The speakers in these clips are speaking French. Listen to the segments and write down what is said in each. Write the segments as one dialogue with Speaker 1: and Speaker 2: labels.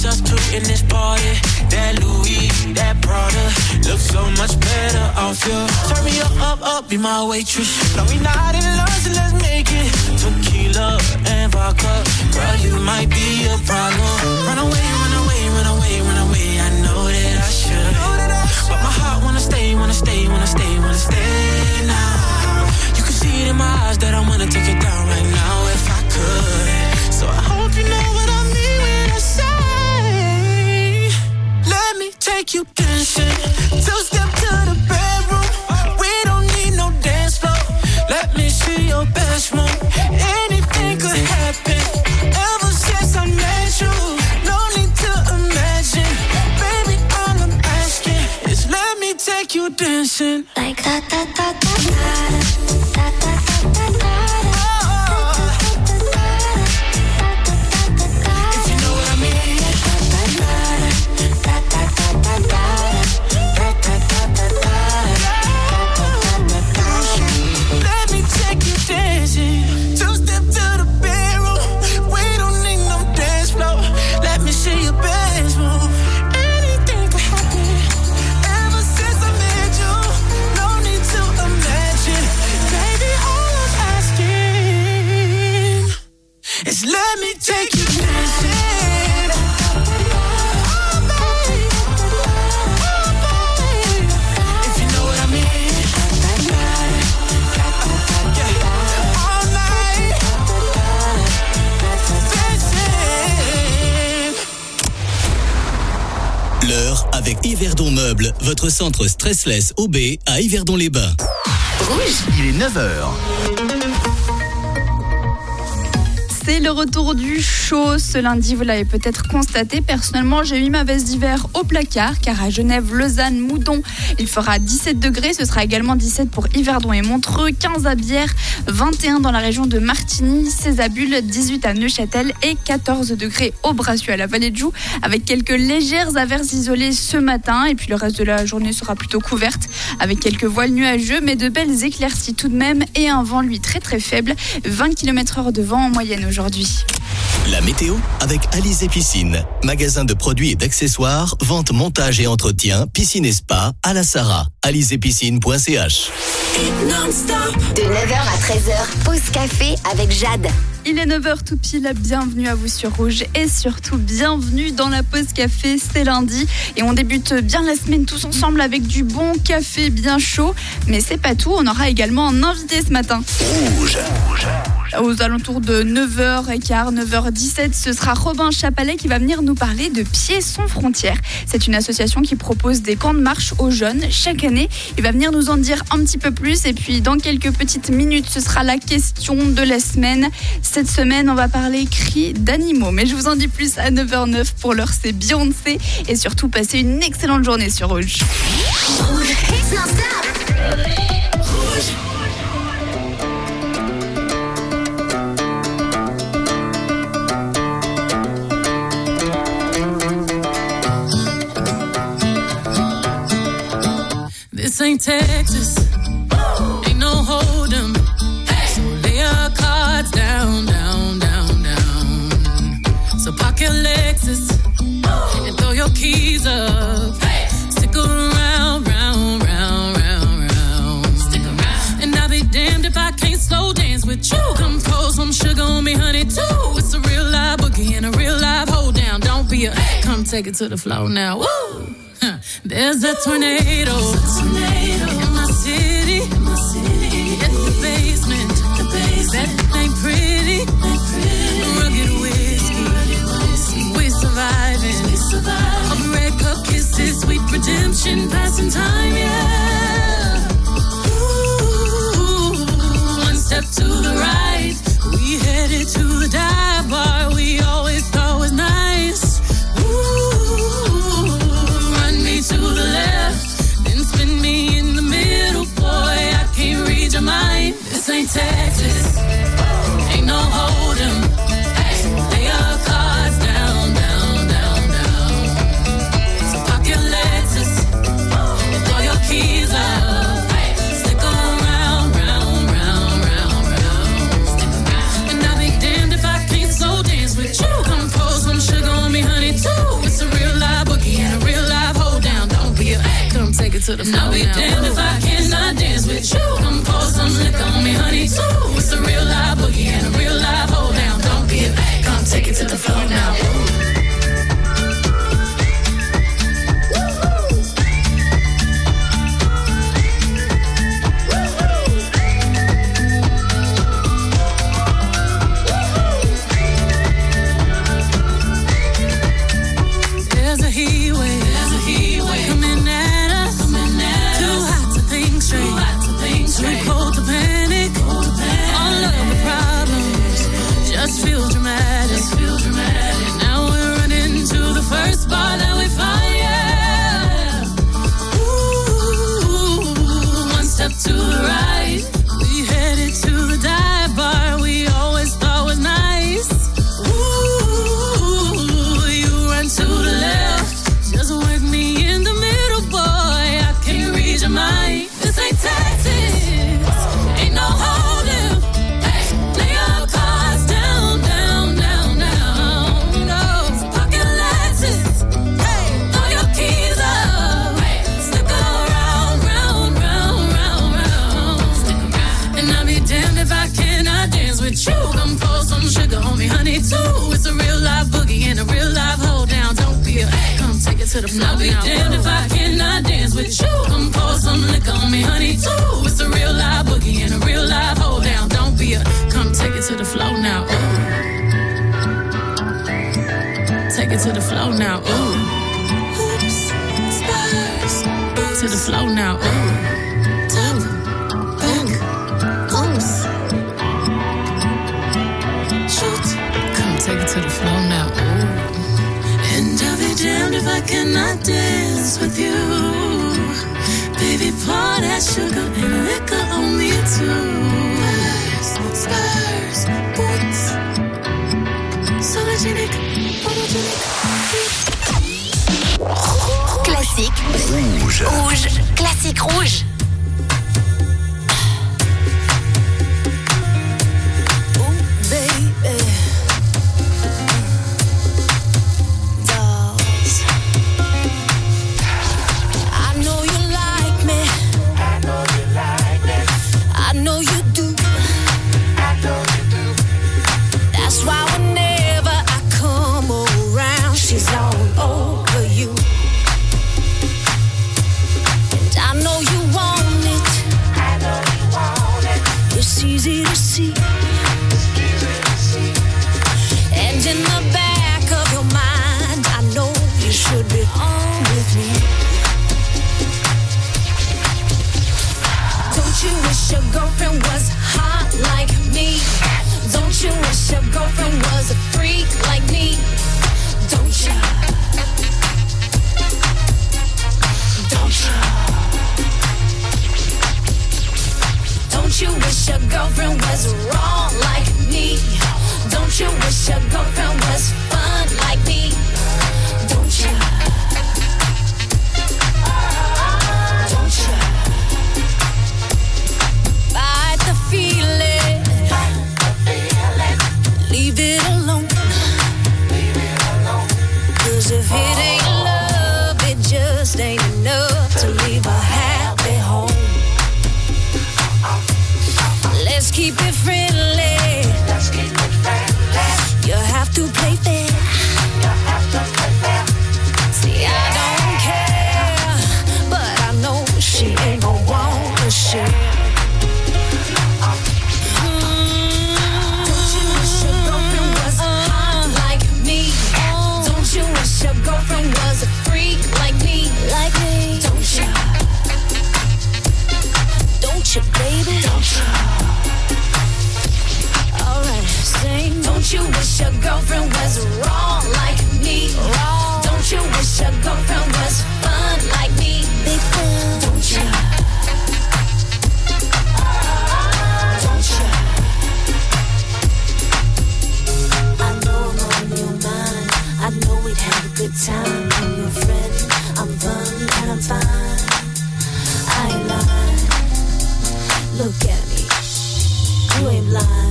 Speaker 1: us two in this party. That Louis, that Prada, looks so much better off you. Turn me up, be my waitress. No, we not in love, so let's make it. Tequila and vodka, girl, you might be a problem. Run away, run away, run away, run away. I know that I should, but my heart wanna stay, wanna stay, wanna stay, wanna stay now. You can see it in my eyes that I wanna take it down right now if I could. So I hope you know what I mean when I say, let me take you dancing. Two-step to the bedroom. We don't need no dance floor. Let me see your best move. Anything could happen. Ever since I met you, no need to imagine. Baby, all I'm asking is let me take you dancing.
Speaker 2: Like da da da da da da da da da.
Speaker 1: If you know what I mean. Let me take you dancing. Two-step to the bedroom. We don't need no dance floor. Let me see your best move. Anything could happen. Ever since I met you, no need to imagine. Baby, all I'm asking is let me take you dancing.
Speaker 3: L'heure avec Yverdon Meubles, votre centre stressless OB à Yverdon-les-Bains.
Speaker 4: Rouge, il est 9h.
Speaker 5: C'est le retour du chaud ce lundi, vous l'avez peut-être constaté. Personnellement, j'ai mis ma veste d'hiver au placard car à Genève, Lausanne, Moudon, il fera 17 degrés. Ce sera également 17 pour Yverdon et Montreux, 15 à Bière, 21 dans la région de Martigny, 16 à Bulle, 18 à Neuchâtel et 14 degrés au Brassieux à la Vallée de Joux avec quelques légères averses isolées ce matin. Et puis le reste de la journée sera plutôt couverte avec quelques voiles nuageux mais de belles éclaircies tout de même et un vent lui très très faible, 20 km/h de vent en moyenne aujourd'hui.
Speaker 3: La météo avec Alizé Piscine, magasin de produits et d'accessoires, vente, montage et entretien, piscine et spa à la Sarah. alizépiscine.ch.
Speaker 2: De 9h à 13h, pause café avec Jade.
Speaker 5: Il est 9h tout pile, bienvenue à vous sur Rouge et surtout bienvenue dans la pause café, c'est lundi et on débute bien la semaine tous ensemble avec du bon café bien chaud, mais c'est pas tout, on aura également un invité ce matin.
Speaker 3: Rouge.
Speaker 5: Aux alentours de 9h15, 9h17, ce sera Robin Chapalet qui va venir nous parler de Pieds sans frontières. C'est une association qui propose des camps de marche aux jeunes chaque année. Il va venir nous en dire un petit peu plus et puis dans quelques petites minutes, ce sera la question de la semaine. Cette semaine, on va parler cris d'animaux. Mais je vous en dis plus à 9h09. Pour l'heure, c'est Beyoncé. Et surtout, passez une excellente journée sur Rouge.
Speaker 2: Rouge, Rouge.
Speaker 6: This ain't Texas, ain't no hold'em. So lay your cards down, down, down, down. So park your Lexus and throw your keys up. Stick around, round, round, round, round. Stick around. And I'll be damned if I can't slow dance with you. Come pour some sugar on me, honey, too. It's a real live boogie and a real live hold down. Don't be a, come take it to the floor now. Woo! There's a tornado in my city. At the basement. That ain't pretty. Rugged whiskey. We're surviving. Of red cup kisses, sweet redemption, passing time, yeah. Ooh, one step to the right. We headed to the dive bar we always thought was nice. To the left, then spin me to the floor. I'll be damned if I cannot dance with you. Come pour some liquor on me, honey, too. It's a real live boogie and a real live hold down. Don't be a bag, come take it to the floor now.
Speaker 1: Feel dramatic. Now we're running to the first bar that we find, yeah. Ooh, one step to the right. We headed to the dive bar we always thought was nice. Ooh, you run to the left. Just work me in the middle, boy. I can't read your mind. This ain't Texas. Ain't no holding. Lay your cards down, down, down, down. No, pocket Lexus. Throw your keys up. Stick around, round, round, round, round. And I'll be damned if I cannot dance with you. Come pour some sugar on me, honey, too. It's a real live boogie and a real live hold down. Don't be a come take it to the floor. I'll be damned if I cannot dance with you. Come pour some liquor on me, honey, too. It's a real live boogie and a real live hold down. Don't be a come take it to the floor now. Ooh. Take it to the floor now. Ooh. Oops, spurs. To the floor now. Ooh. Top, back, oops. Shoot. Come take it to the floor now. Ooh. And I'll be damned if I cannot dance with you. Baby, pour that sugar and liquor on me too. Spurs, boots, sologenic, photogenic.
Speaker 2: Classique
Speaker 4: Rouge.
Speaker 2: rouge. Classique rouge.
Speaker 7: Easy to see. And in the back of your mind, I know you should be on with me. Don't you wish your girlfriend was hot like me? Don't you wish your girlfriend was a freak like me? Don't you? Don't you? Don't you wish your girlfriend was wrong like me? Don't you wish your girlfriend was fun like me? Don't you? Don't you? Fight the feeling. Leave it alone. 'Cause if it ain't love, it just ain't enough to leave a happy home. Let's keep it friendly. Let's keep it friendly. You have to play fair. You have to play fair. See, I don't care, but I know she ain't gon' wanna share. Don't you wish your girlfriend was hot like me? Don't you wish your girlfriend was a freak like me? Like me? Don't you? Don't you, baby? Don't you? Don't you wish your girlfriend was wrong like me? Wrong. Don't you wish your girlfriend was fun like me? Big fun. Don't you? Don't you? I know I'm on your mind. I know we'd have a good time. I'm your friend. I'm fun and I'm fine. I ain't lying. Look at me. You ain't lying.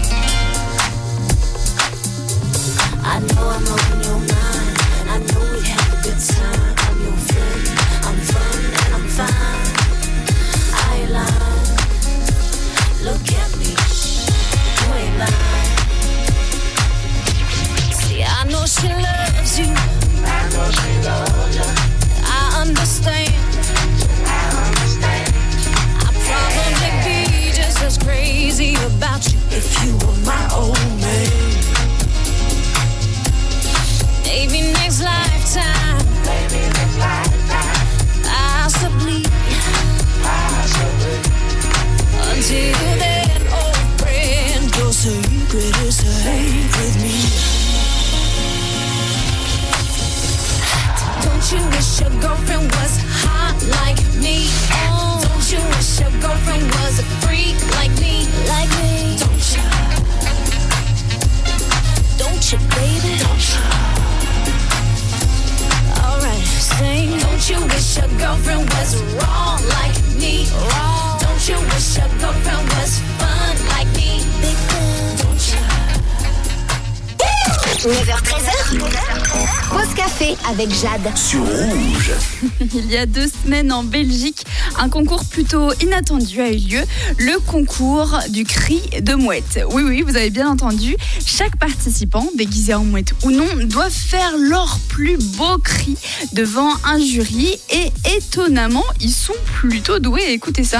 Speaker 7: I know I'm on your mind, and I know we have a good time. I'm your friend, I'm fun, and I'm fine.
Speaker 2: 9h13h. Pause café avec Jade.
Speaker 4: Sur Rouge.
Speaker 5: Il y a 2 semaines en Belgique, un concours plutôt inattendu a eu lieu, le concours du cri de mouette. Oui, vous avez bien entendu, chaque participant, déguisé en mouette ou non, doit faire leur plus beau cri devant un jury et étonnamment, ils sont plutôt doués. Écoutez ça.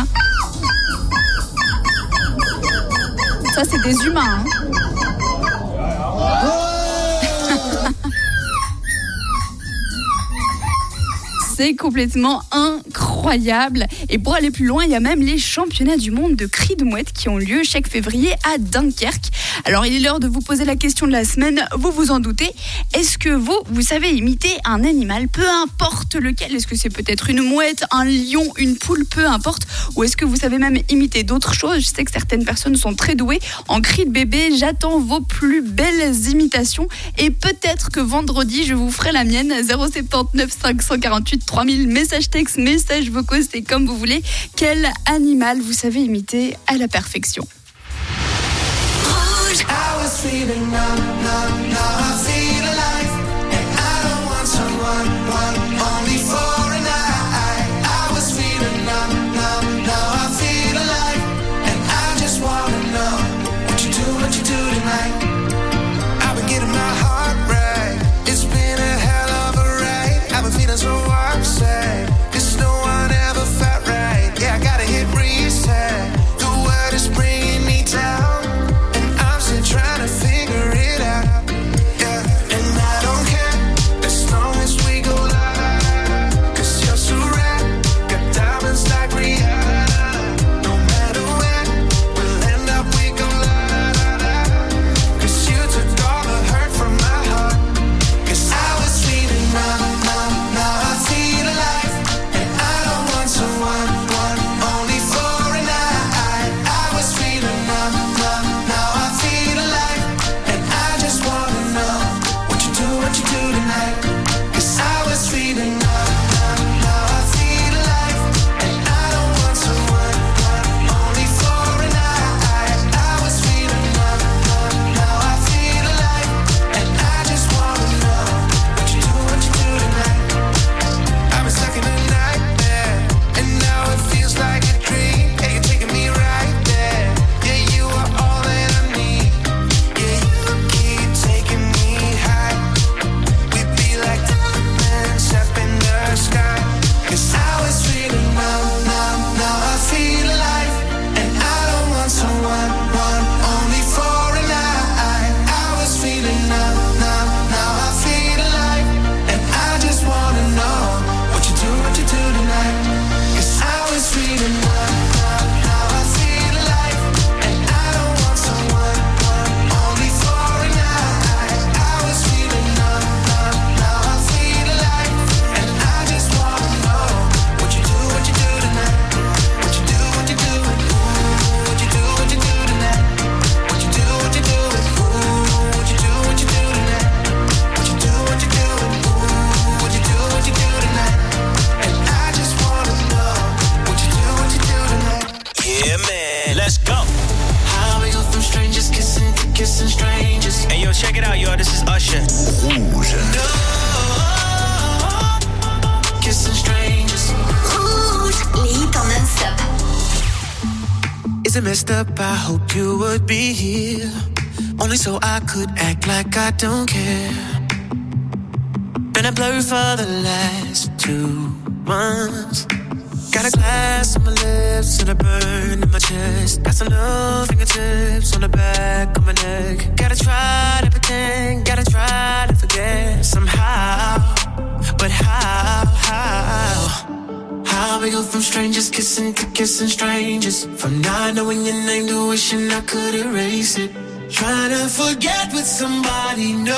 Speaker 5: Ça, c'est des humains, hein. C'est complètement incroyable. Et pour aller plus loin, il y a même les championnats du monde de cris de mouette qui ont lieu chaque février à Dunkerque. Alors, il est l'heure de vous poser la question de la semaine. Vous vous en doutez. Est-ce que vous savez imiter un animal, peu importe lequel? Est-ce que c'est peut-être une mouette, un lion, une poule, peu importe? Ou est-ce que vous savez même imiter d'autres choses? Je sais que certaines personnes sont très douées en cris de bébé. J'attends vos plus belles imitations. Et peut-être que vendredi, je vous ferai la mienne. 079 548 3000, messages textes, messages vocaux, c'est comme vous voulez. Quel animal vous savez imiter à la perfection?
Speaker 1: Rouge. I was feeling numb, now I feel alive. And I don't want someone, only for a night. I was feeling numb, now I feel alive. And I just wanna know what you do tonight. I've been getting my heart right. It's been a hell of a ride. I've been feeling so upset. Cause no one ever felt right. Yeah, I gotta hit reset. The world is bringing me down. And I'm still trying to figure it out. Yeah, and I don't care as long as we go live. Cause you're so rare. Got diamonds like Rihanna. No matter when we'll end up, we go live. Cause you took all the hurt from my heart. Cause I was feeling numb, now I feel alive. And I don't want someone, only for a night. I was feeling numb, now I feel alive. And I just wanna know what you do tonight. Cause I was feeling numb, now I feel alive. And I don't want someone, only for a night. I was feeling numb, now I feel alive. And I just wanna know what you do tonight. I've been stuck in a nightmare, and now it feels like a dream. Yeah, you're taking me right there. Yeah, you are all that I need. Yeah, you keep taking me high. We'd be like diamonds up in the sky. Cause I was feeling numb, now I feel alive. And I don't want someone, only for a night. I was feeling numb, now I feel alive. And I just wanna know what you do tonight. Cause I was feeling numb, now I feel alive. And I don't want someone, only for a night. I was feeling numb, now I feel alive. And I just wanna know what you do tonight. What you do, what you do, what you do tonight. What you do, what you do, what you do tonight. What you do, what you do, what you do tonight. And I just wanna know what you do tonight.
Speaker 8: Yeah, man. Let's go.
Speaker 1: How we go from strangers kissing to kissing strangers.
Speaker 8: Hey, yo, check it out, yo. This is Usher.
Speaker 4: Rouge.
Speaker 1: Kissing strangers.
Speaker 2: Rouge, les hits en non-stop.
Speaker 1: Is it messed up? I hope you would be here. Only so I could act like I don't care. Been a blur for the last 2 months. Got a glass on my lips and a burn in my chest. Got some little fingertips on the back of my neck. Gotta try to pretend, gotta try to forget somehow. But how? How we go from strangers kissing to kissing strangers? From not knowing your name to wishing I could erase it. Trying to forget with somebody, no,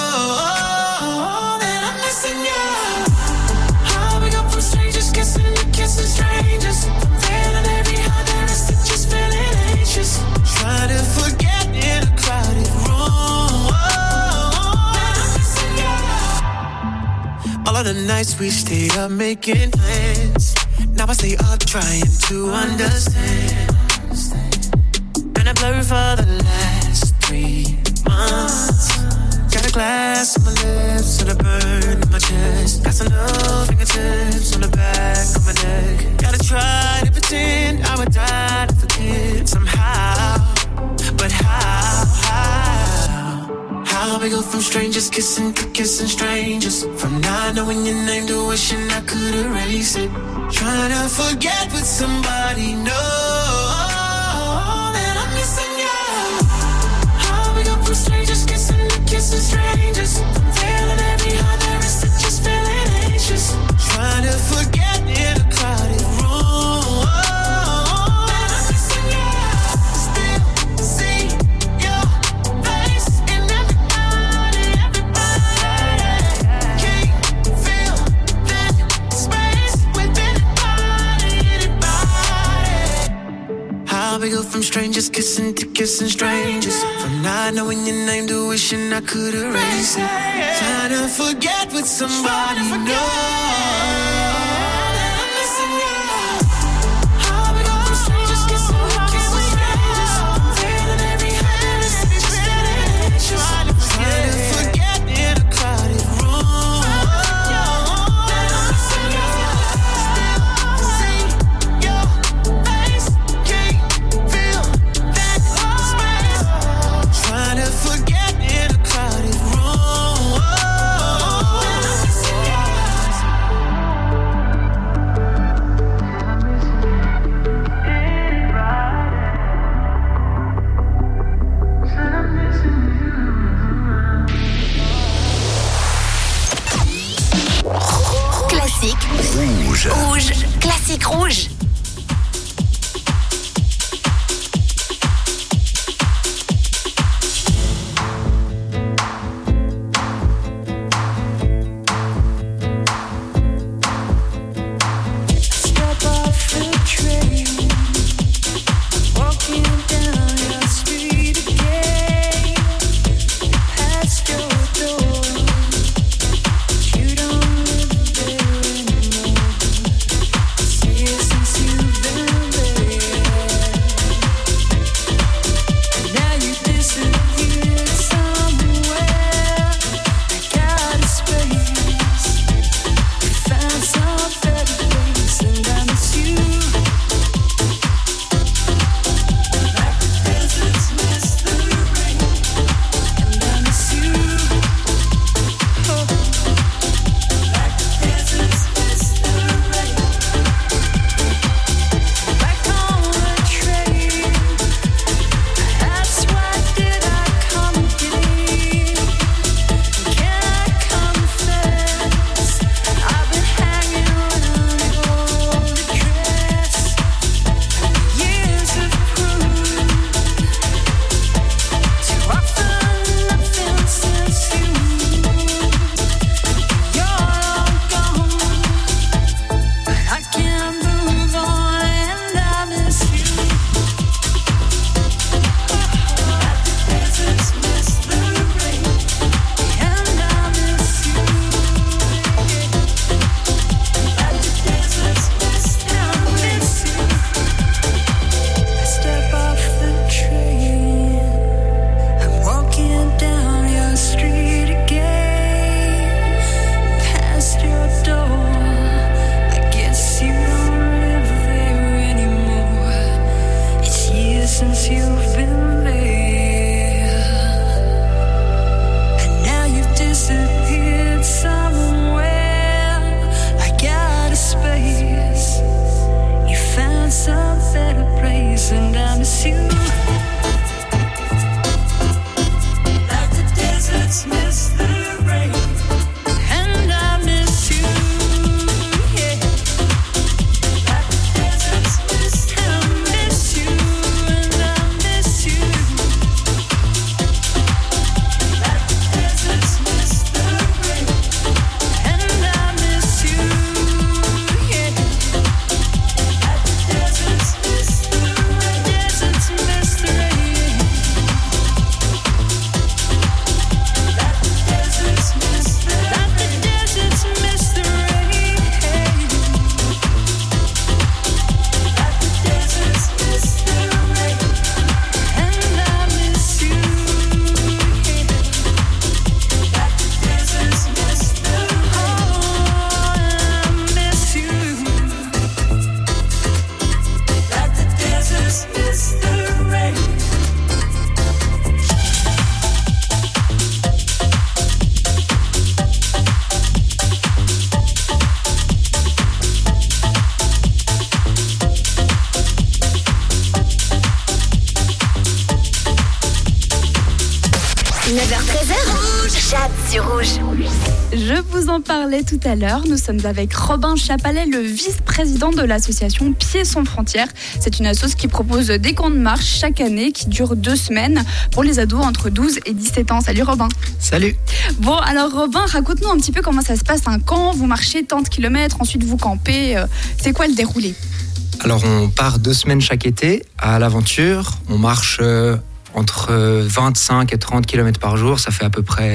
Speaker 1: that I'm missing you. How we go from strangers kissing to kissing strangers? From feeling every heart there is to just feeling anxious. Trying to forget in a crowded room, that I'm missing you. All of the nights we stayed up making plans. Now I stay up trying to understand. Been a blur for the last 3 months. Got a glass on my lips till the burn in my chest. Got some love fingertips on the back of my neck. Gotta try to pretend I would die to forget somehow. But how we go from strangers kissing to kissing strangers, from not knowing your name to wishing I could erase it. Trying to forget what somebody knows that I'm missing you. How we go from strangers kissing to kissing strangers, from feeling every heart there is to just feeling anxious. Trying to forget in a crowded room that I'm missing you. Still see your face in everybody. Can't feel that space within anybody. How we go from strangers kissing to kissing strangers, from not knowing your name to wishing I could erase it. Trying to forget what somebody knows.
Speaker 2: Rouge. Classique rouge.
Speaker 7: Miss
Speaker 2: 9h13h, Jade sur Rouge.
Speaker 5: Je vous en parlais tout à l'heure. Nous sommes avec Robin Chapalet, le vice-président de l'association Pieds sans frontières. C'est une association qui propose des camps de marche chaque année qui durent 2 semaines pour les ados entre 12 et 17 ans. Salut Robin.
Speaker 9: Salut.
Speaker 5: Bon, alors Robin, raconte-nous un petit peu comment ça se passe un camp. Vous marchez tant de kilomètres, ensuite vous campez. C'est quoi le déroulé ?
Speaker 9: Alors on part 2 semaines chaque été à l'aventure. On marche entre 25 et 30 km par jour. Ça fait à peu près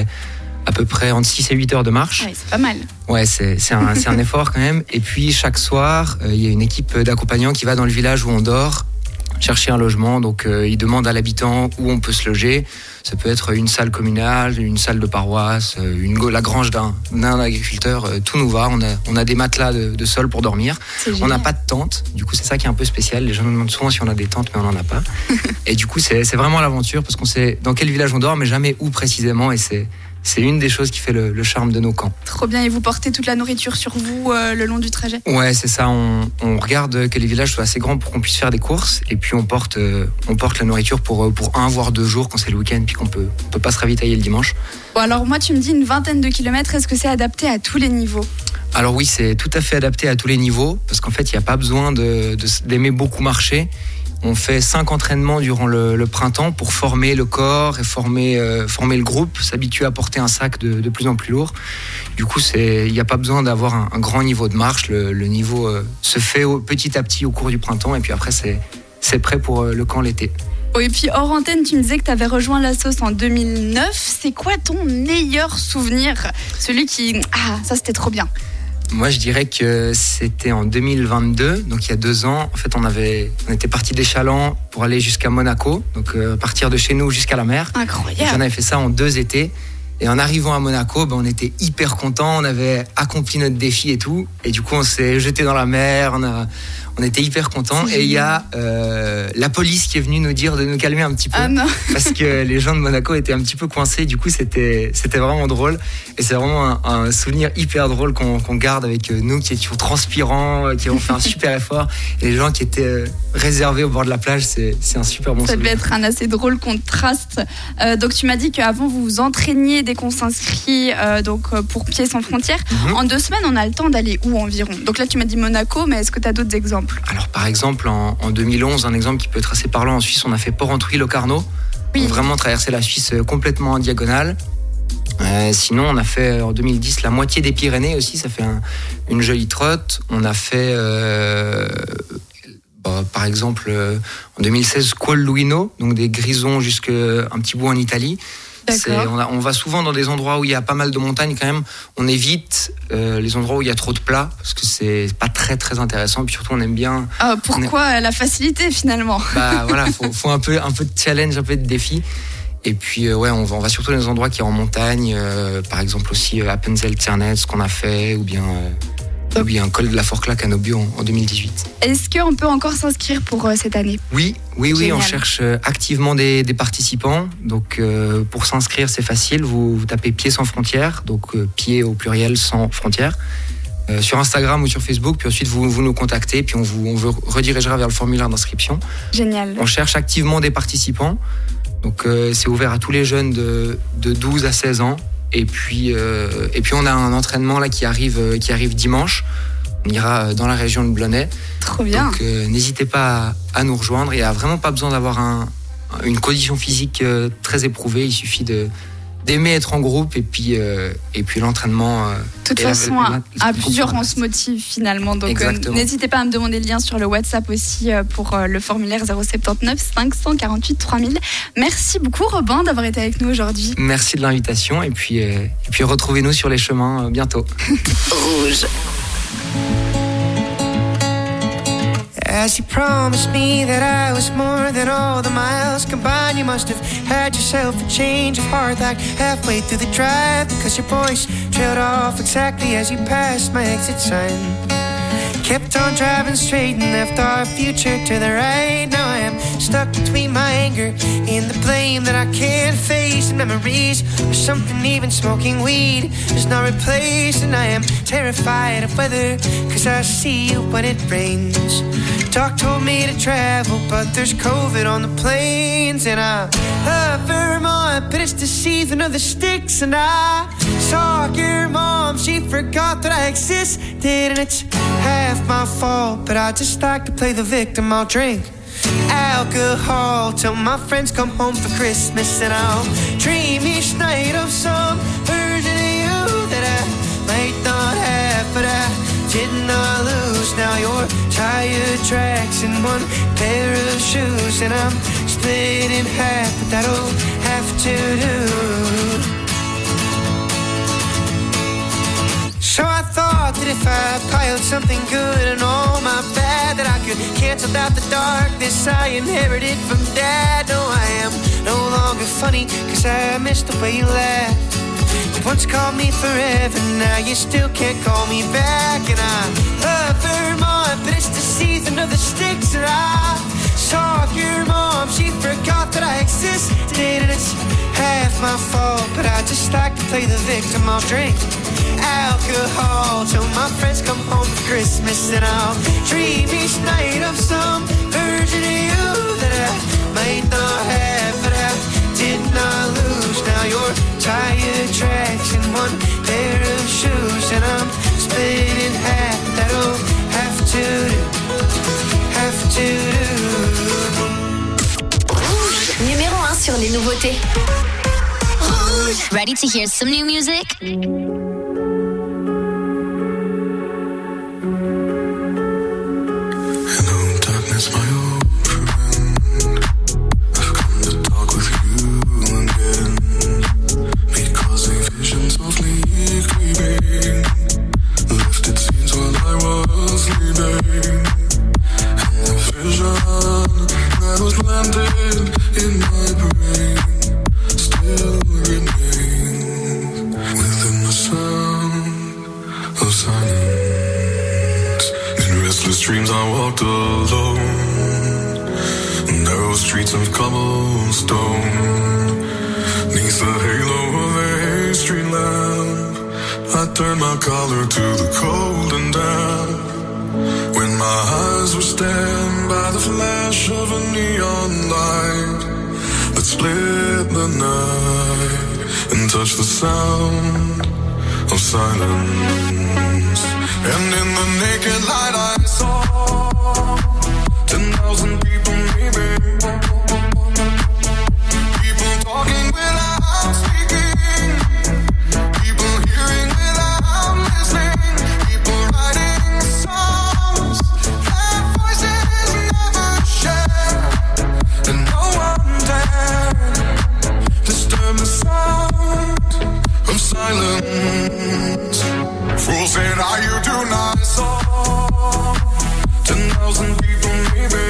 Speaker 9: entre 6 et 8 heures de marche.
Speaker 5: Ouais, c'est pas mal.
Speaker 9: Ouais, c'est un effort quand même. Et puis chaque soir, il y a une équipe d'accompagnants qui va dans le village où on dort chercher un logement. Donc ils demandent à l'habitant où on peut se loger. Ça peut être une salle communale, une salle de paroisse, la grange d'un agriculteur. Tout nous va. On a des matelas de sol pour dormir. On n'a pas de tente. Du coup, c'est ça qui est un peu spécial. Les gens nous demandent souvent si on a des tentes, mais on n'en a pas. Et du coup, c'est vraiment l'aventure parce qu'on sait dans quel village on dort, mais jamais où précisément. Et c'est une des choses qui fait le charme de nos camps.
Speaker 5: Trop bien, et vous portez toute la nourriture sur vous le long du trajet ?
Speaker 9: Ouais, c'est ça, on regarde que les villages soient assez grands pour qu'on puisse faire des courses, et puis on porte la nourriture pour 1 voire 2 jours quand c'est le week-end, puis qu'on peut pas se ravitailler le dimanche.
Speaker 5: Bon, alors moi tu me dis une 20aine de kilomètres, est-ce que c'est adapté à tous les niveaux ?
Speaker 9: Alors oui, c'est tout à fait adapté à tous les niveaux, parce qu'en fait il n'y a pas besoin d'aimer beaucoup marcher. On fait 5 entraînements durant le printemps pour former le corps et former le groupe, s'habituer à porter un sac de plus en plus lourd. Du coup, il n'y a pas besoin d'avoir un grand niveau de marche. Le niveau se fait petit à petit au cours du printemps et puis après, c'est prêt pour le camp l'été.
Speaker 5: Oh, et puis hors antenne, tu me disais que tu avais rejoint l'assos en 2009. C'est quoi ton meilleur souvenir ? Celui qui... Ah, ça c'était trop bien.
Speaker 9: Moi, je dirais que c'était en 2022, donc il y a 2 ans. En fait, on était parti des Chalands pour aller jusqu'à Monaco, donc partir de chez nous jusqu'à la mer.
Speaker 5: Incroyable.
Speaker 9: On avait fait ça en 2 étés. Et en arrivant à Monaco, on était hyper contents. On avait accompli notre défi et tout. Et du coup, on s'est jeté dans la mer. On était hyper contents. Et il y a la police qui est venue nous dire de nous calmer un petit peu.
Speaker 5: Ah non.
Speaker 9: Parce que les gens de Monaco étaient un petit peu coincés. Du coup, c'était vraiment drôle. Et c'est vraiment un souvenir hyper drôle qu'on garde avec nous qui étions transpirants, qui ont fait un super effort. Et les gens qui étaient réservés au bord de la plage, c'est un super bon souvenir.
Speaker 5: Ça devait être un assez drôle contraste. Donc, tu m'as dit qu'avant, vous vous entraîniez dès qu'on s'inscrit pour Pieds sans frontières. En 2 semaines, on a le temps d'aller où environ ? Donc là, tu m'as dit Monaco, mais est-ce que tu as d'autres exemples ?
Speaker 9: Alors par exemple en 2011, un exemple qui peut être assez parlant en Suisse, on a fait Port-Entruy-Locarno. Oui. On a vraiment traversé la Suisse complètement en diagonale. Sinon on a fait en 2010 la moitié des Pyrénées aussi, ça fait une jolie trotte. On a fait par exemple en 2016 Colluino, donc des Grisons jusqu'à un petit bout en Italie. On va souvent dans des endroits où il y a pas mal de montagnes quand même. On évite les endroits où il y a trop de plats parce que c'est pas très très intéressant. Puis surtout on aime bien.
Speaker 5: Pourquoi la facilité finalement ?
Speaker 9: Voilà, faut un peu de challenge, un peu de défi. Et puis on va surtout dans des endroits qui sont en montagne, par exemple aussi Appenzell-Tiernes qu'on a fait, ou bien Col de la Forclaz à Nobio en 2018.
Speaker 5: Est-ce qu'on peut encore s'inscrire pour cette année ?
Speaker 9: Oui, on cherche activement des participants. Donc pour s'inscrire, c'est facile. Vous tapez Pieds sans frontières, donc pieds au pluriel sans frontières, sur Instagram ou sur Facebook. Puis ensuite vous nous contactez, puis on vous redirigera vers le formulaire d'inscription.
Speaker 5: Génial.
Speaker 9: On cherche activement des participants. Donc c'est ouvert à tous les jeunes de 12 à 16 ans. Et puis on a un entraînement là qui arrive dimanche. On ira dans la région de Blonay.
Speaker 5: Trop bien.
Speaker 9: Donc n'hésitez pas à nous rejoindre. Il n'y a vraiment pas besoin d'avoir une condition physique très éprouvée. Il suffit d'aimer être en groupe et puis l'entraînement.
Speaker 5: De toute façon, à plusieurs on se motive finalement. Donc n'hésitez pas à me demander le lien sur le WhatsApp aussi pour le formulaire 079 548 3000. Merci beaucoup Robin d'avoir été avec nous aujourd'hui.
Speaker 9: Merci de l'invitation et puis retrouvez-nous sur les chemins bientôt.
Speaker 2: Rouge.
Speaker 10: As you promised me that I was more than all the miles combined, you must have had yourself a change of heart like halfway through the drive, because your voice trailed off exactly as you passed my exit sign. Kept on driving straight and left our future to the right. Now I am stuck between my anger and the blame that I can't face, and memories of something even smoking weed is not replaced. And I am terrified of weather, cause I see you when it rains. Doc told me to travel but there's COVID on the planes. And I love Vermont, but it's the season of the sticks. And I saw your mom, she forgot that I existed. And it's half my fault, but I just like to play the victim. I'll drink alcohol till my friends come home for Christmas. And I'll dream each night of some version of you that I might not have, but I did not lose. Now you're tired tracks and one pair of shoes, and I'm split in half, but that'll have to do. So I thought that if I piled something good and all my bad, that I could cancel out the darkness I inherited from Dad. No, I am no longer funny, cause I missed the way you laughed. You once called me forever, now you still can't call me back. And I love Vermont, but it's the season of the sticks. And I saw your mom, she forgot that I existed. And it's half my fault, but I just like to play the victim. I'll drink alcohol till my friends come home for Christmas. And I'll dream each night of some version of you that I might not have, but I did not lose. Now you're tired tracks and one pair of shoes, and I'm split in half. That'll have to do, have to do.
Speaker 2: Rouge, numéro 1 sur les nouveautés. Rouge.
Speaker 11: Ready to hear some new music?
Speaker 12: Dreams I walked alone, narrow streets of cobblestone, neath the halo of a street lamp. I turned my collar to the cold and damp, when my eyes were stabbed by the flash of a neon light that split the night and touched the sound of silence. And in the naked light I saw 10,000 people, maybe. People talking without speaking, people hearing without listening, people writing songs that voices never share, and no one dared disturb the sound of silence. Fools say now you do not saw 10,000 people, maybe.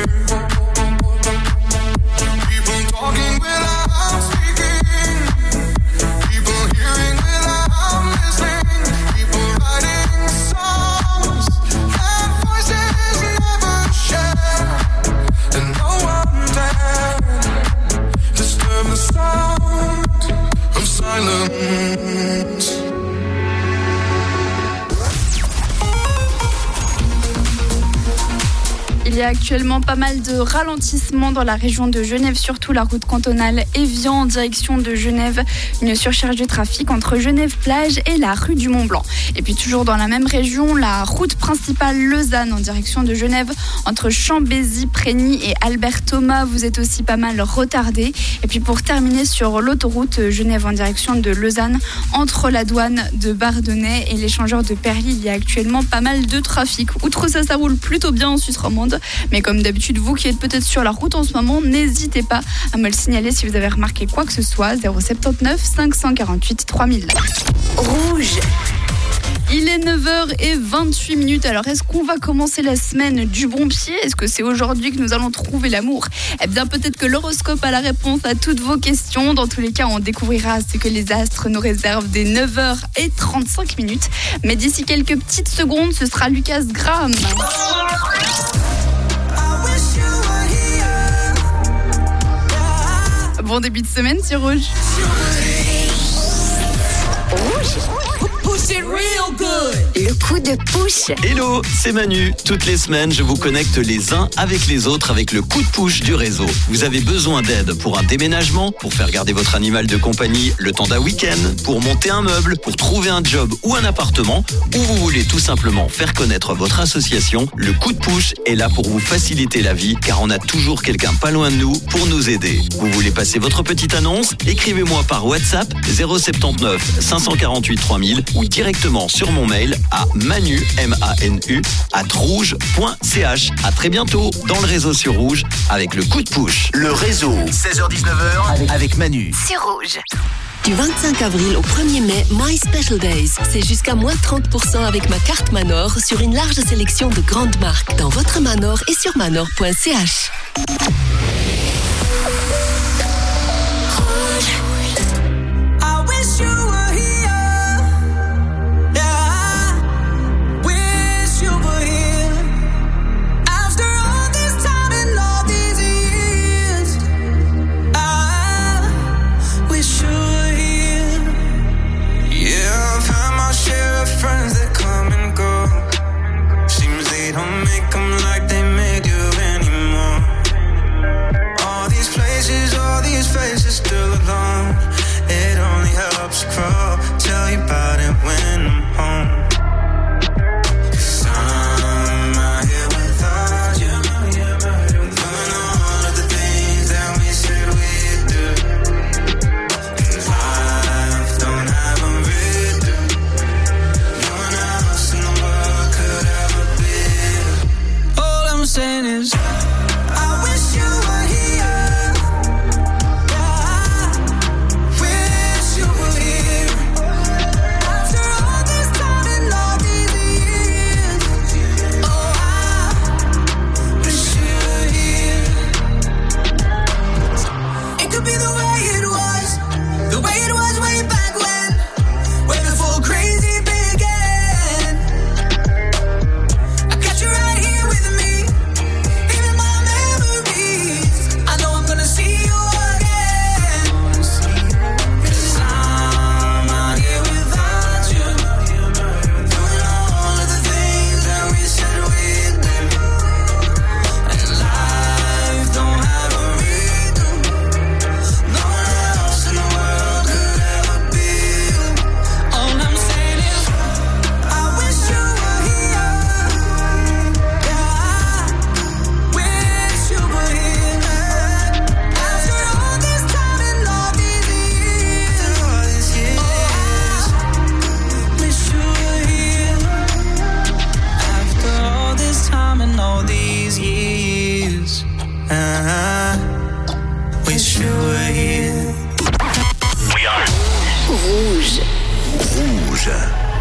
Speaker 12: People talking without speaking, people hearing without listening, people writing songs that voices never share, and no one dared disturb the sound of silence.
Speaker 5: Il y a actuellement pas mal de ralentissements dans la région de Genève, surtout la route cantonale Évian en direction de Genève. Une surcharge de trafic entre Genève-Plage et la rue du Mont-Blanc. Et puis toujours dans la même région, la route principale Lausanne en direction de Genève entre Chambézy, Prégny et Albert Thomas. Vous êtes aussi pas mal retardés. Et puis pour terminer sur l'autoroute Genève en direction de Lausanne, entre la douane de Bardonnay et l'échangeur de Perly, il y a actuellement pas mal de trafic. Outre ça, ça roule plutôt bien en Suisse romande. Mais comme d'habitude, vous qui êtes peut-être sur la route en ce moment, n'hésitez pas à me le signaler si vous avez remarqué quoi que ce soit. 079 548 3000.
Speaker 2: Rouge.
Speaker 5: Il est 9h28. Alors, est-ce qu'on va commencer la semaine du bon pied ? Est-ce que c'est aujourd'hui que nous allons trouver l'amour ? Eh bien, peut-être que l'horoscope a la réponse à toutes vos questions. Dans tous les cas, on découvrira ce que les astres nous réservent dès 9h35. Mais d'ici quelques petites secondes, ce sera Lucas Graham. Bon début de semaine sur Rouge.
Speaker 2: Rouge.
Speaker 7: Push it
Speaker 1: real good.
Speaker 2: Le coup de push.
Speaker 11: Hello, c'est Manu. Toutes les semaines, je vous connecte les uns avec les autres avec le coup de push du réseau. Vous avez besoin d'aide pour un déménagement, pour faire garder votre animal de compagnie le temps d'un week-end, pour monter un meuble, pour trouver un job ou un appartement, ou vous voulez tout simplement faire connaître votre association, le coup de push est là pour vous faciliter la vie car on a toujours quelqu'un pas loin de nous pour nous aider. Vous voulez passer votre petite annonce? Écrivez-moi par WhatsApp 079 548 3000 ou directement sur mon mail à manu, M-A-N-U, @rouge.ch. À très bientôt dans le réseau sur Rouge avec le coup de push.
Speaker 4: Le réseau, 16h-19h avec Manu.
Speaker 2: Sur Rouge.
Speaker 13: Du 25 avril au 1er mai, My Special Days. C'est jusqu'à moins 30% avec ma carte Manor sur une large sélection de grandes marques dans votre Manor et sur manor.ch.
Speaker 14: Friends that come and go, seems they don't make them like they made you anymore. All these places, all these faces still alone. It only helps crawl, tell you about it when I'm home. 'Cause I'm out here without you, doing all of the things that we said we'd do. And life don't have a rhythm. All I'm saying is I wish you were here. Yeah, I wish you were here. After all this time and all these years, oh, I wish you were here. It could be the way it was way back when the full crazy began. I got you right here with me.
Speaker 2: Rouge.
Speaker 4: Rouge.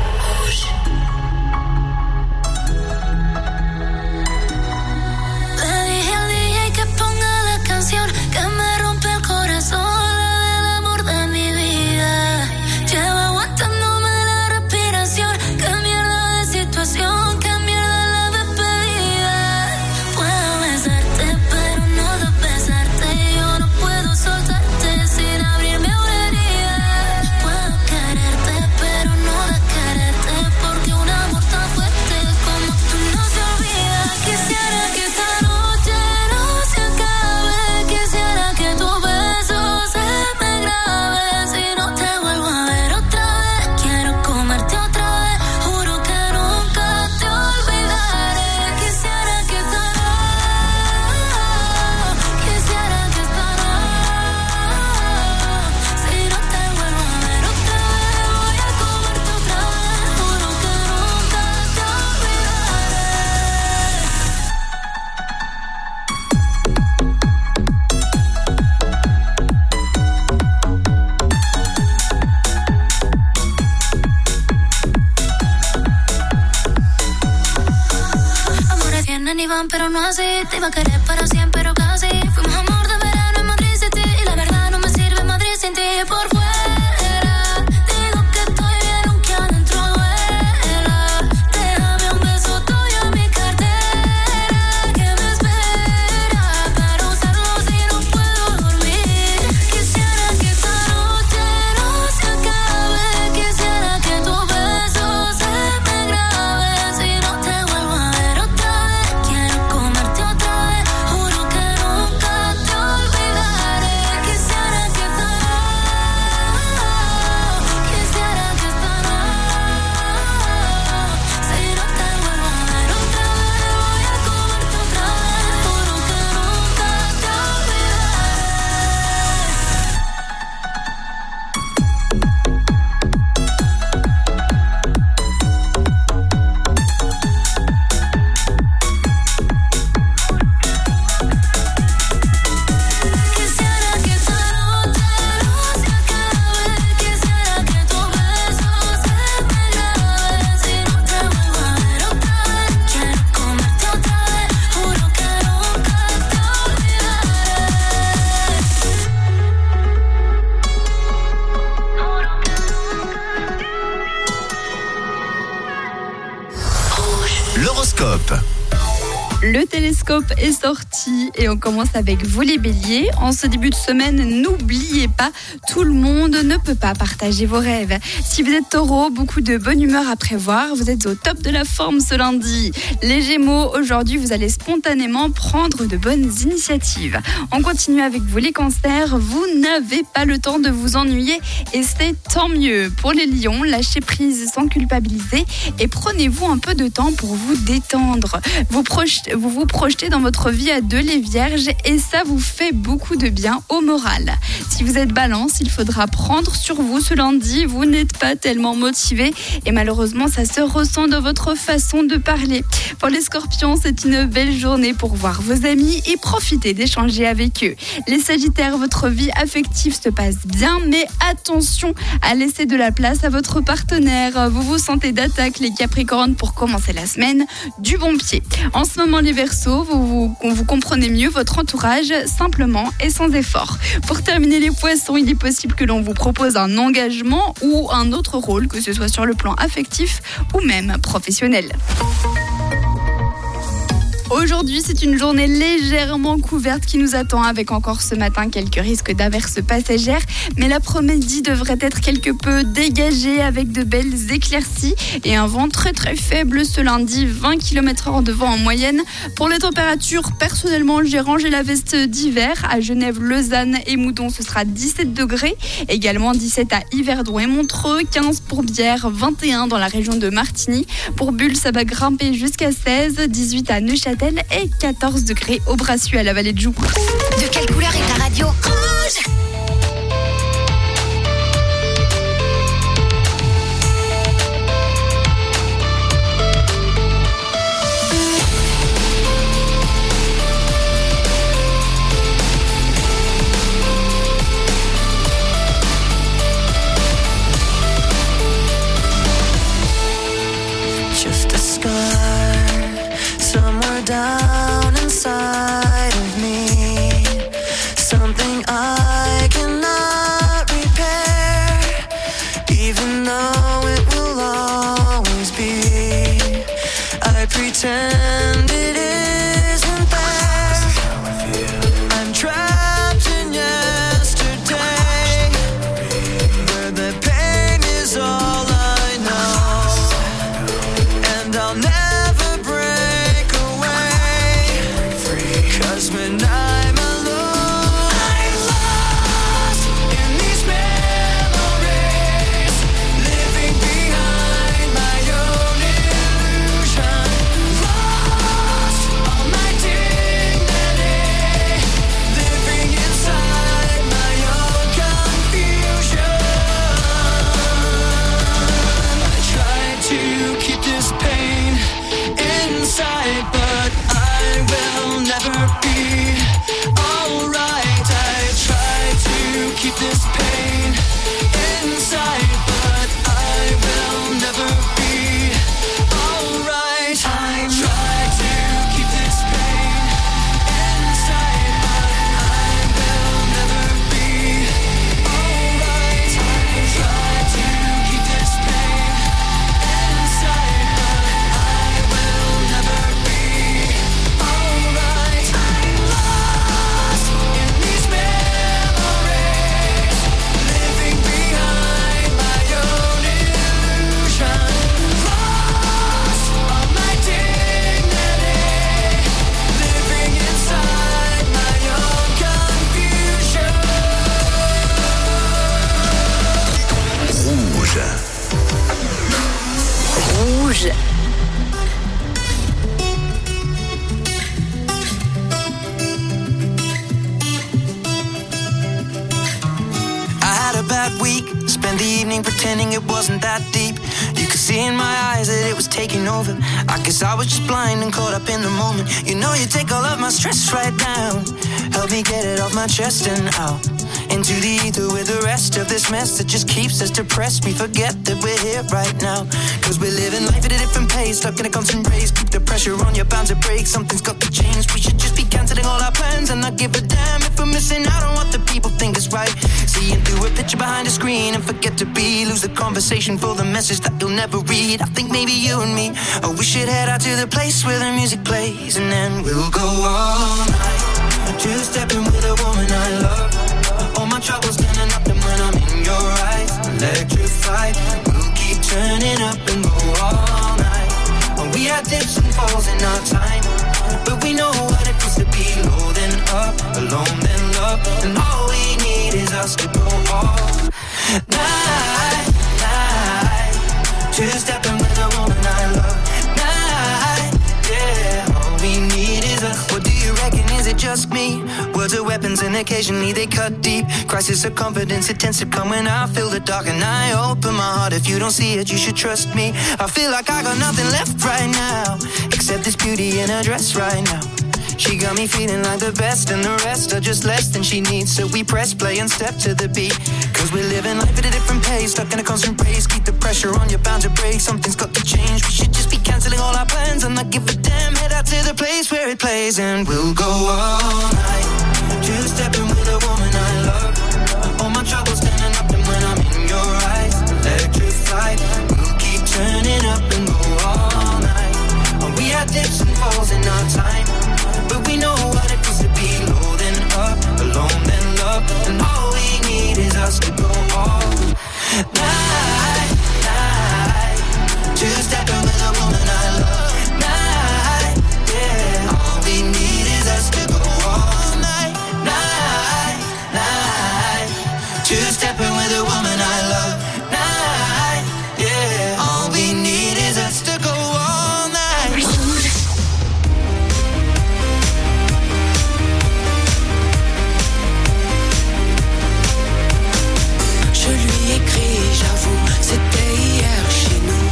Speaker 7: Le dije al DJ que ponga la canción que me rompe el corazón, la del amor de mi vida. Lleva aguantándome la respiración. Qué mierda de situación, qué mierda la despedida. Puedo besarte, pero no de besarte. Yo no puedo soltarte sin abrirme una herida. Puedo quererte, pero no de quererte, porque un amor tan fuerte como tú no se olvida. Quisiera que esta noche no se acabe. Quisiera que tu beso se me grabe. Si no te vuelvo a ver otra vez, quiero comerte otra vez. Juro que nunca te olvidaré. Quisiera que esta noche, quisiera que esta noche, si no te vuelvo a ver otra vez, voy a comerte otra vez. Juro que nunca te olvidaré. Amores vienen y van, pero no así. Te iba a querer para siempre, pero casi. Fuimos amor de verano en Madrid City. Y la verdad no me sirve Madrid sin ti. Por fuera digo que estoy bien, aunque adentro duela. Déjame un beso tuyo en mi cartera, que me espera para usarlo si no puedo dormir. Quisiera que esta noche no se acabe. Quisiera que tu beso
Speaker 5: Le télescope est sorti et on commence avec vous les béliers. En ce début de semaine, n'oubliez pas, tout le monde ne peut pas partager vos rêves. Si vous êtes taureau, beaucoup de bonne humeur à prévoir. Vous êtes au top de la forme ce lundi. Les gémeaux, aujourd'hui, vous allez spontanément prendre de bonnes initiatives. On continue avec vous les cancers. Vous n'avez pas le temps de vous ennuyer et c'est tant mieux. Pour les lions, lâchez prise sans culpabiliser et prenez-vous un peu de temps pour vous détendre. Vous vous projetez dans votre vie à deux, les vierges, et ça vous fait beaucoup de bien au moral. Si vous êtes balance, il faudra prendre sur vous ce lundi. Vous n'êtes pas tellement motivé et malheureusement, ça se ressent dans votre façon de parler. Pour les scorpions, c'est une belle journée pour voir vos amis et profiter d'échanger avec eux. Les sagittaires, votre vie affective se passe bien, mais attention à laisser de la place à votre partenaire. Vous vous sentez d'attaque, les capricornes, pour commencer la semaine du bon pied. En ce moment, les verseaux, vous comprenez mieux votre entourage simplement et sans effort. Pour terminer, les poissons, il est possible que l'on vous propose un engagement ou un autre rôle, que ce soit sur le plan affectif ou même professionnel. Aujourd'hui, c'est une journée légèrement couverte qui nous attend avec encore ce matin quelques risques d'averses passagères. Mais l'après-midi devrait être quelque peu dégagé avec de belles éclaircies et un vent très très faible ce lundi, 20 km/h de vent en moyenne. Pour les températures, personnellement, j'ai rangé la veste d'hiver. À Genève, Lausanne et Moudon, ce sera 17 degrés. Également 17 à Yverdon et Montreux, 15 pour Bière, 21 dans la région de Martigny. Pour Bulle, ça va grimper jusqu'à 16, 18 à Neuchâtel et 14 degrés au Brassus à la Vallée de Joux.
Speaker 2: De quelle couleur est ta radio? Rouge.
Speaker 15: Just a scar somewhere down inside of me, something I cannot repair, even though it will always be. I pretend it isn't there. I'm trapped in yesterday, where the pain is all I know, and I'll never break away, 'cause when I'm alone, I'm lost in these memories, living behind my own illusion, lost all my dignity, living inside my own confusion. I try to keep this pain inside, but I will never be alright. I try to keep this pain inside, but I will never be alright. I try to keep this pain inside, but I will never be alright. I try to keep this pain inside, but I will never be alright. I'm lost in these memories, living behind my own illusion, lost all my dignity, living inside my own confusion.
Speaker 4: Rouge.
Speaker 2: Rouge.
Speaker 15: I had a bad week, spent the evening pretending it wasn't that deep. You could see in my eyes that it was taking over. I guess I was just blind and caught up in the moment. You know you take all of my stress right down, help me get it off my chest and out into the ether with the rest of this mess that just keeps us depressed. We forget that we're here right now, 'cause we're living life at a different pace, stuck in a constant race. Keep the pressure on, you're bound to break. Something's got to change. We should just be cancelling all our plans and not give a damn if we're missing out on what the people think is right. Seeing through a picture behind a screen and forget to be. Lose the conversation for the message that you'll never read. I think maybe you and me, oh, we should head out to the place where the music plays, and then we'll go all night. Two-stepping with a woman I love. All my troubles standing up, and when I'm in your eyes, electrified. We'll keep turning up and go all night. Oh, we had dips and falls in our time, but we know what it feels to be low then up, alone then love, and all we need is us to go all night, night. Two-stepping with a woman I love. Night, yeah. All we need is us. What do you reckon? Is it just me? Words are weapons and occasionally they cut deep. Crisis of confidence, it tends to come when I feel the dark and I open my heart. If you don't see it, you should trust me. I feel like I got nothing left right now except this beauty in her dress right now. She got me feeling like the best, and the rest are just less than she needs. So we press play and step to the beat, cause we're living life at a different pace, stuck in a constant race. Keep the pressure on, you're bound to break. Something's got to change, we should just be cancelling all our plans and not give a damn. Head out to the place where it plays, and we'll go all night. Two-stepping with a woman I love. All my troubles standing up, and when I'm in your eyes, electrified. We'll keep turning up and go all night. Oh, we had dips and falls in our time, but we know what it feels to be low then up, alone then love, and all we need is us to go all night, night. Two-stepping with a woman I love. Night, yeah. All we need is us to go all night, night, night. Two-stepping with a woman I love. Night, yeah. All we need is us to go all night.
Speaker 7: Je lui écris, j'avoue, c'était hier chez nous.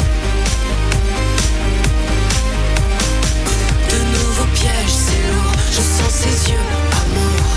Speaker 7: De nouveaux pièges, c'est lourd, je sens ses yeux, amour.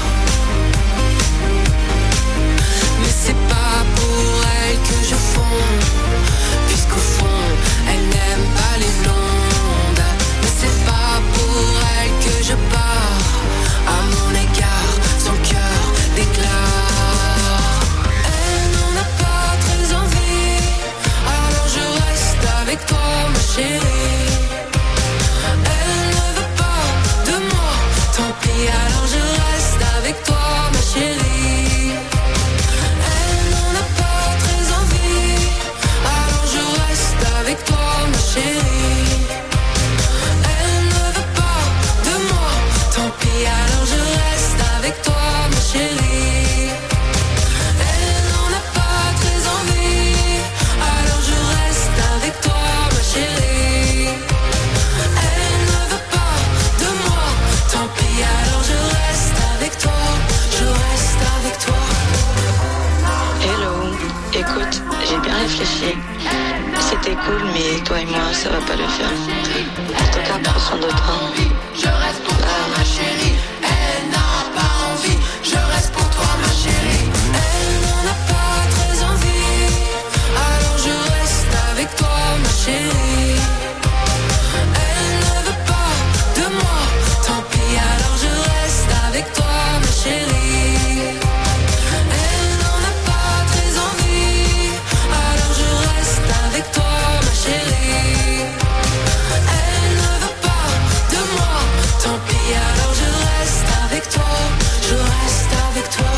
Speaker 7: Mais c'est pas pour elle que je fonds, puisqu'au fond, elle n'aime pas les blondes. Mais c'est pas pour elle que je pars, à mon égard, son cœur déclare. Elle n'en a pas très envie, alors je reste avec toi, ma chérie. Elle ne veut pas de moi, tant pis, alors je reste avec toi, ma chérie. Elle n'en a pas très envie, alors je reste avec toi, ma chérie. Elle ne veut pas de moi, tant pis, alors je reste avec toi, ma chérie. Elle n'en a pas très envie, alors je reste avec toi, ma chérie. Elle ne veut pas de moi, tant pis, alors je reste avec toi, je reste avec toi.
Speaker 16: Hello, écoute, j'ai bien réfléchi. C'était cool, mais toi et moi, ça va pas le faire. En tout cas, prends soin de toi.
Speaker 7: Je reste pour toi, ma chérie. Elle n'a pas envie, je reste pour toi, ma chérie. Elle n'en a pas très envie, alors je reste avec toi, ma chérie. Elle ne veut pas de moi, tant pis, alors je reste avec toi, ma chérie. Elle n'en a pas très envie, alors je reste avec toi, ma chérie. Elle ne veut pas de moi, tant pis, alors je reste avec toi, je reste avec toi.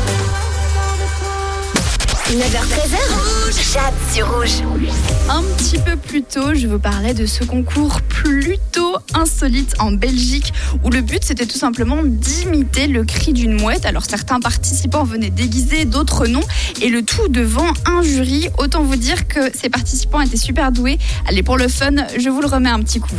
Speaker 2: 9h-13h, Jade sur Rouge.
Speaker 5: Un petit peu plus tôt, je vous parlais de ce concours plutôt insolite en Belgique, où le but c'était tout simplement d'imiter le cri d'une mouette. Alors certains participants venaient déguisés, d'autres non, et le tout devant un jury. Autant vous dire que ces participants étaient super doués. Allez, pour le fun, je vous le remets un petit coup.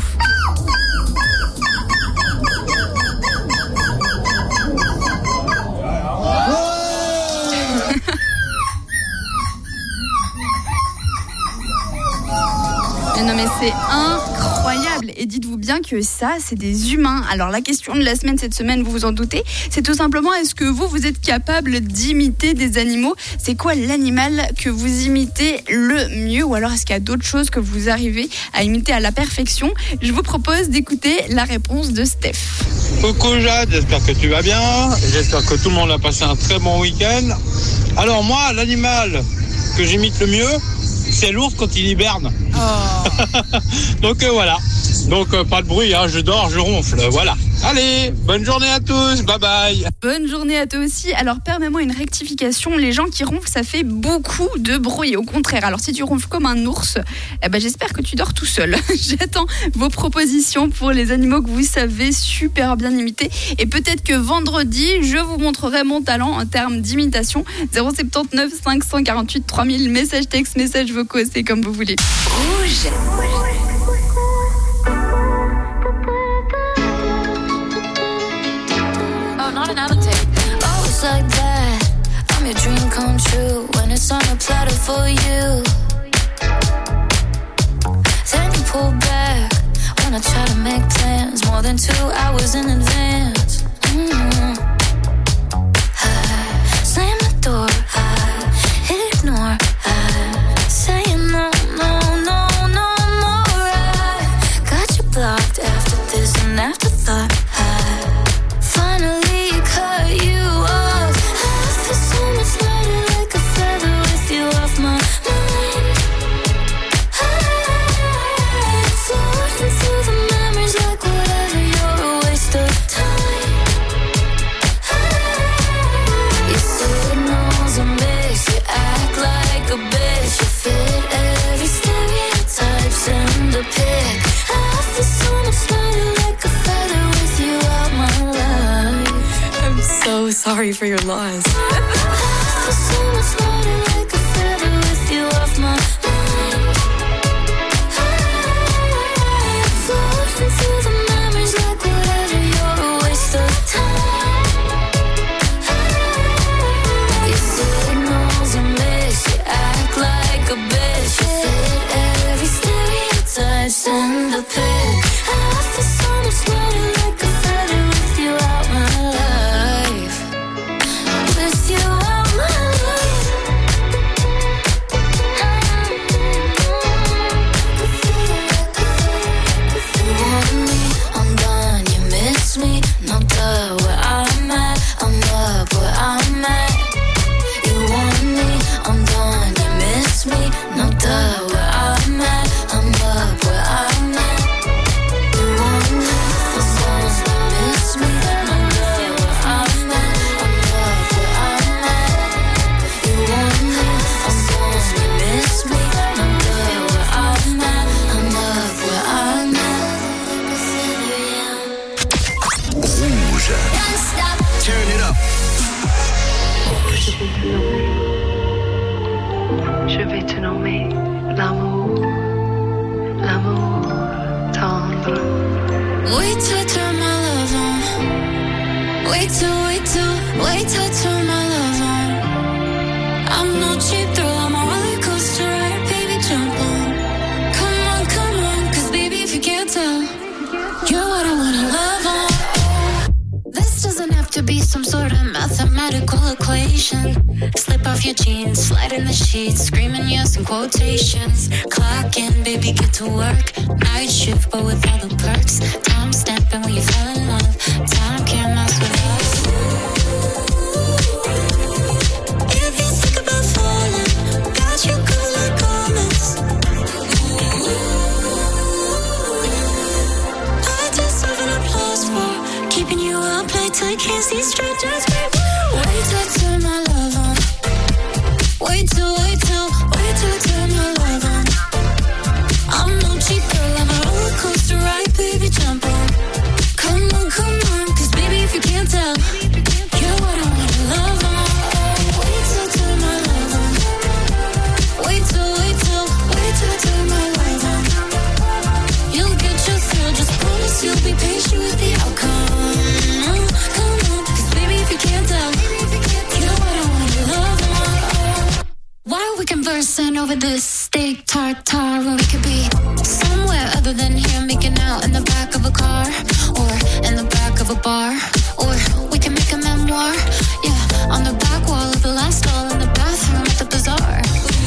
Speaker 5: Non mais c'est incroyable, et dites-vous bien que ça c'est des humains. Alors la question de la semaine cette semaine, vous vous en doutez, c'est tout simplement, est-ce que vous êtes capable d'imiter des animaux? C'est quoi l'animal que vous imitez le mieux, ou alors est-ce qu'il y a d'autres choses que vous arrivez à imiter à la perfection? Je vous propose d'écouter la réponse de Steph.
Speaker 17: Coucou Jade, j'espère que tu vas bien, j'espère que tout le monde a passé un très bon week-end. Alors moi, l'animal que j'imite le mieux, c'est l'ours quand il hiberne. Donc voilà. Donc pas de bruit, hein, je dors, je ronfle, voilà. Allez, bonne journée à tous, bye bye.
Speaker 5: Bonne journée à toi aussi. Alors permets-moi une rectification, les gens qui ronflent, ça fait beaucoup de bruit, au contraire. Alors si tu ronfles comme un ours, j'espère que tu dors tout seul. J'attends vos propositions pour les animaux que vous savez super bien imiter. Et peut-être que vendredi, je vous montrerai mon talent en termes d'imitation. 079 548 3000, messages textes, messages vocaux, c'est comme vous voulez.
Speaker 2: Rouge.
Speaker 7: Oh, it's like that. I'm your dream come true when it's on a platter for you. Then you pull back when I try to make plans more than 2 hours in advance. Slam the door, ignore. Saying no, no, no, no more. I got you blocked after this and afterthought. Finally cut you off. I feel so much lighter like a feather with you off my mind. I'm floating through the memories like whatever, you're a waste of time. Your signals a mix, you act like a bitch. You fit every stereotype, send a pic. I feel so much lighter like a feather with you out my life.
Speaker 18: I'm so sorry for your loss.
Speaker 7: I feel so much lighter like a feather with you off my mind. I'm floating through the memories like whatever, you're a waste of time. Your signals a mix, you act like a bitch. You fit every stereotype, send a pic. I feel so much lighter like a feather with you out my life. With you out my life. You want me, I'm done, you miss me. No duh, where I'm at, I'm up where I'm at. You want me, I'm done, you miss me. No duh, where I'm at, I'm up where I'm at. You want me, I'm done, you miss me. No duh, where I'm at, I'm up where I'm at. You want me, I'm done, you miss me. No duh, where I'm at, I'm up where I'm at.
Speaker 4: Rouge. Turn it up.
Speaker 16: Je vais te nommer l'amour, l'amour tendre.
Speaker 7: Wait till I turn my love on. Wait till I turn my love on. I'm no cheap thrill, I'm a roller coaster ride, baby, jump on. Come on, cause baby, if you can't tell, you're what I wanna love on. This doesn't have to be some sort of mathematical equation. Slip off your jeans, slide in the sheets, screaming yes in quotations. Clock in, baby, get to work. Night shift, but with all the perks. Time stamping when you fall in love. Time can't mess with us. If you think about falling, got you covered like almonds. I deserve an applause for keeping you up late till I can't see straight. Just wait till I turn my love on. Wait till I turn my love on. I'm no cheap girl, I'm a roller coaster ride, baby, jump on. Come on, cause baby, if you can't tell, you're what I wanna love on. Wait till I turn my love on. Wait till I turn my love on. You'll get your thrill, just promise you'll be patient with the outcome. Come on, cause baby, if you can't tell, you're what I wanna love on. Why are we conversing over this steak tartare when we could be somewhere other than here, making out in the back of a car or in the back of a bar, or we can make a memoir, yeah, on the back wall of the last stall in the bathroom at the bazaar.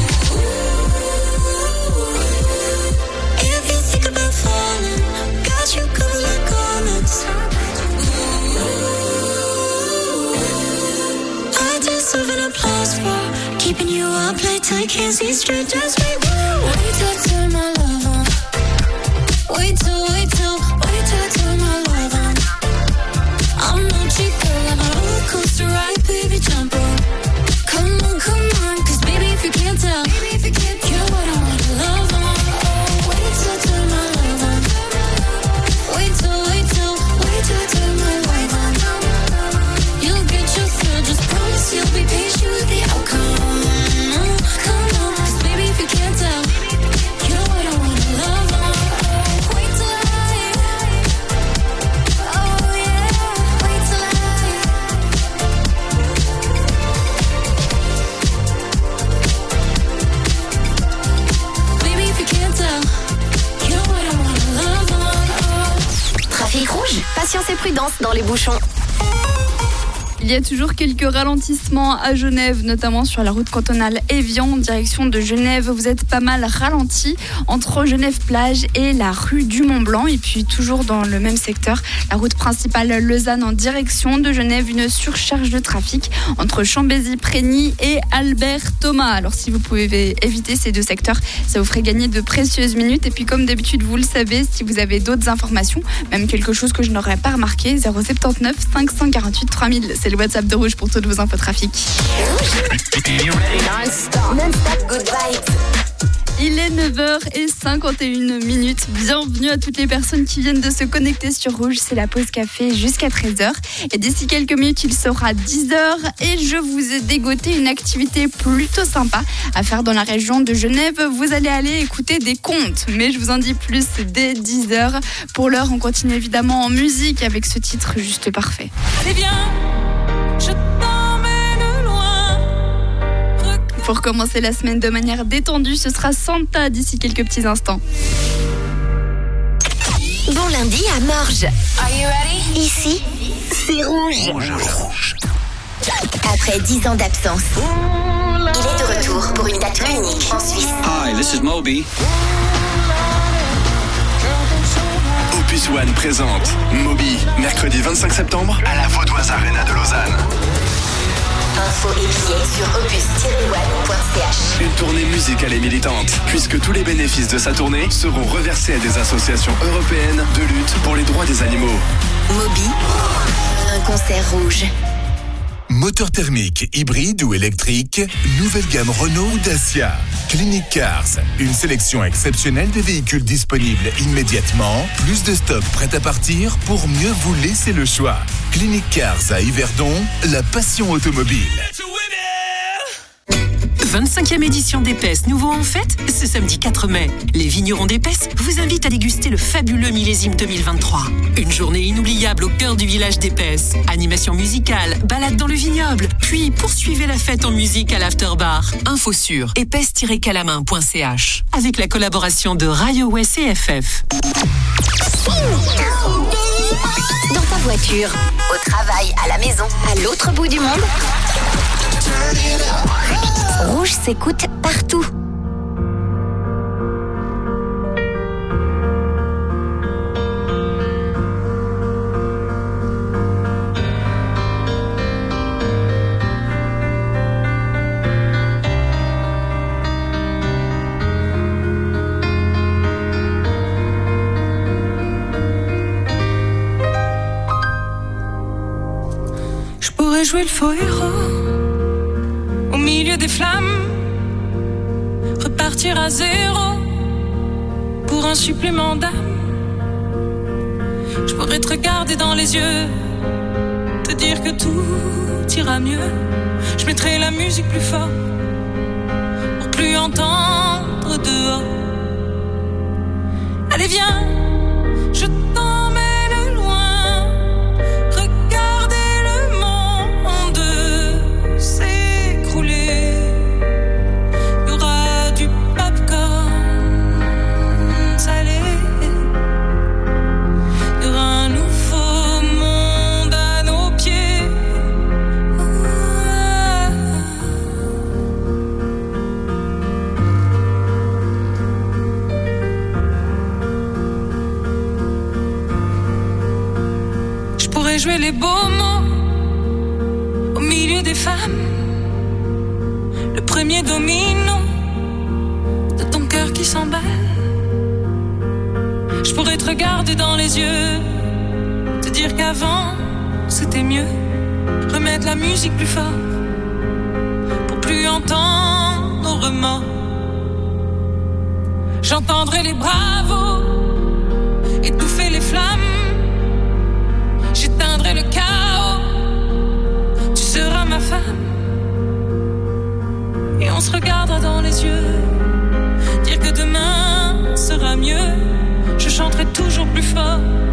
Speaker 7: If you think about falling, got you covered like almonds. I deserve an applause for keeping you up late till I can't see straight. Just wait till I turn my love on. Wait till I turn my love on. I'm no cheat girl, I'm a roller coaster ride, baby, jump on. Come on, 'cause baby, if you can't tell, you're what I wanna love on. Oh, wait till I turn my love on. Wait till I turn my love on. You'll get your thrill, just promise you'll be patient with the outcome. Come on, 'cause baby, if you can't tell, you're what I wanna love on. Oh, wait till oh yeah, wait till baby, if you can't tell, you're what I wanna love on.
Speaker 2: Trafic rouge, patience et prudence dans les bouchons.
Speaker 5: Il y a toujours quelques ralentissements à Genève, notamment sur la route cantonale Évian en direction de Genève. Vous êtes pas mal ralenti entre Genève-Plage et la rue du Mont-Blanc. Et puis toujours dans le même secteur, la route principale Lausanne en direction de Genève, une surcharge de trafic entre Chambésy-Prégny et Albert-Thomas. Alors si vous pouvez éviter ces deux secteurs, ça vous ferait gagner de précieuses minutes. Et puis comme d'habitude, vous le savez, si vous avez d'autres informations, même quelque chose que je n'aurais pas remarqué, 079 548 3000. C'est le WhatsApp de Rouge pour toutes vos infos trafic.
Speaker 2: Non-stop good vibes.
Speaker 5: Il est 9h51. Bienvenue à toutes les personnes qui viennent de se connecter sur Rouge. C'est la pause café jusqu'à 13h. Et d'ici quelques minutes, il sera 10h. Et je vous ai dégoté une activité plutôt sympa à faire dans la région de Genève. Vous allez aller écouter des contes. Mais je vous en dis plus dès 10h. Pour l'heure, on continue évidemment en musique avec ce titre juste parfait.
Speaker 6: Allez, viens, je t'emmène loin.
Speaker 5: Pour commencer la semaine de manière détendue, ce sera Santa d'ici quelques petits instants.
Speaker 2: Bon lundi à Morges. Are you ready? Ici, c'est Rouge. Après 10 ans d'absence, il est de retour pour une date unique en Suisse.
Speaker 11: Hi, this is Moby.
Speaker 4: Opus One présente Moby, mercredi 25 septembre à la Vaudoise Arena de Lausanne.
Speaker 2: Infos et billets sur opus-one.ch.
Speaker 4: Une tournée musicale et militante, puisque tous les bénéfices de sa tournée seront reversés à des associations européennes de lutte pour les droits des animaux.
Speaker 2: Moby, un concert rouge.
Speaker 19: Moteur thermique, hybride ou électrique, nouvelle gamme Renault ou Dacia. Clinic Cars, une sélection exceptionnelle de véhicules disponibles immédiatement, plus de stock prêt à partir pour mieux vous laisser le choix. Clinic Cars à Yverdon, la passion automobile.
Speaker 20: 25e édition d'Épaisse, nouveau en fête, ce samedi 4 mai. Les vignerons d'Épaisse vous invitent à déguster le fabuleux millésime 2023. Une journée inoubliable au cœur du village d'Épaisse. Animation musicale, balade dans le vignoble, puis poursuivez la fête en musique à l'afterbar. Info sur épaisse-calamin.ch avec la collaboration de Railway CFF.
Speaker 2: Dans ta voiture, au travail, à la maison, à l'autre bout du monde. Rouge s'écoute partout.
Speaker 6: Je pourrais jouer le faux héros au milieu des flammes, repartir à zéro pour un supplément d'âme. Je pourrais te regarder dans les yeux, te dire que tout ira mieux. Je mettrai la musique plus fort pour plus entendre dehors. Allez viens, je t'emmène loin, regarder le monde s'écrouler. Il y aura du popcorn salé, il y aura un nouveau monde à nos pieds. Je pourrais jouer les beaux mots au milieu des femmes, le premier domino de ton cœur qui s'emballe. Je pourrais te regarder dans les yeux, te dire qu'avant c'était mieux. Remettre la musique plus fort pour plus entendre nos remords. J'entendrai les bravos étouffer les flammes. J'éteindrai le chaos. Tu seras ma femme. Et on se regardera dans les yeux, dire que demain sera mieux. Je chanterai toujours plus fort